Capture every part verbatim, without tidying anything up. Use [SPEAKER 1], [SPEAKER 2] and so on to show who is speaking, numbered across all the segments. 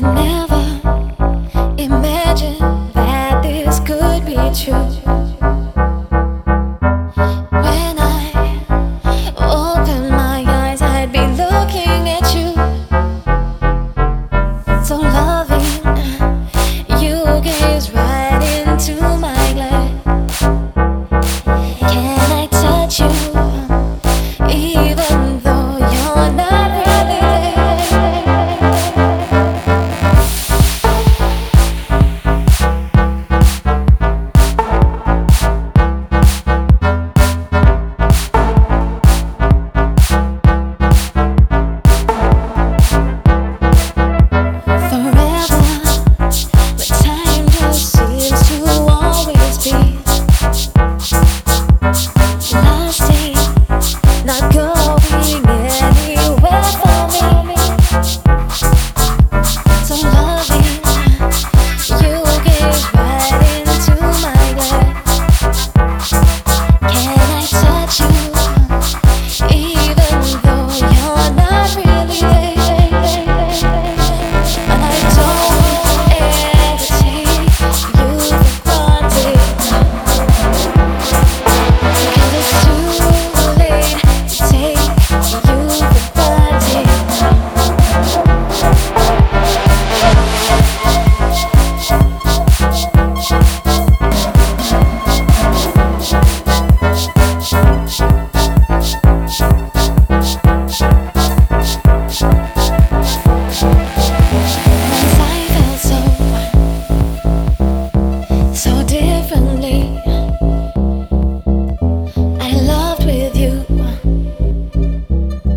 [SPEAKER 1] never imagined that this could be true. When I opened my eyes, I'd be looking at you. So loving, you gaze right into my glass. Can I touch you, even though you're not really there?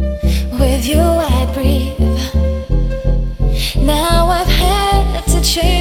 [SPEAKER 1] With you I'd breathe. Now I've had to change.